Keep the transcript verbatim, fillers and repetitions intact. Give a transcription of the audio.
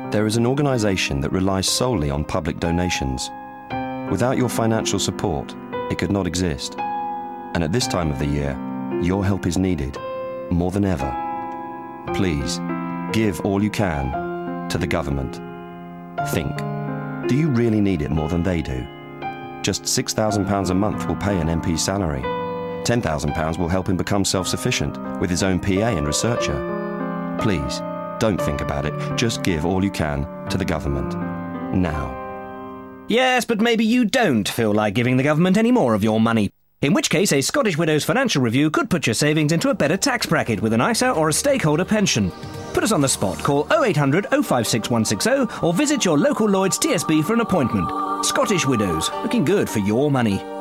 There is an organisation that relies solely on public donations. Without your financial support, it could not exist. And at this time of the year, your help is needed, more than ever. Please, give all you can to the government. Think, do you really need it more than they do? Just six thousand pounds a month will pay an M P's salary. ten thousand pounds will help him become self-sufficient with his own P A and researcher. Please, don't think about it. Just give all you can to the government. Now. Yes, but maybe you don't feel like giving the government any more of your money. In which case, a Scottish Widows financial review could put your savings into a better tax bracket with an I S A or a stakeholder pension. Put us on the spot. Call oh eight hundred oh five six one six oh or visit your local Lloyds T S B for an appointment. Scottish Widows, looking good for your money.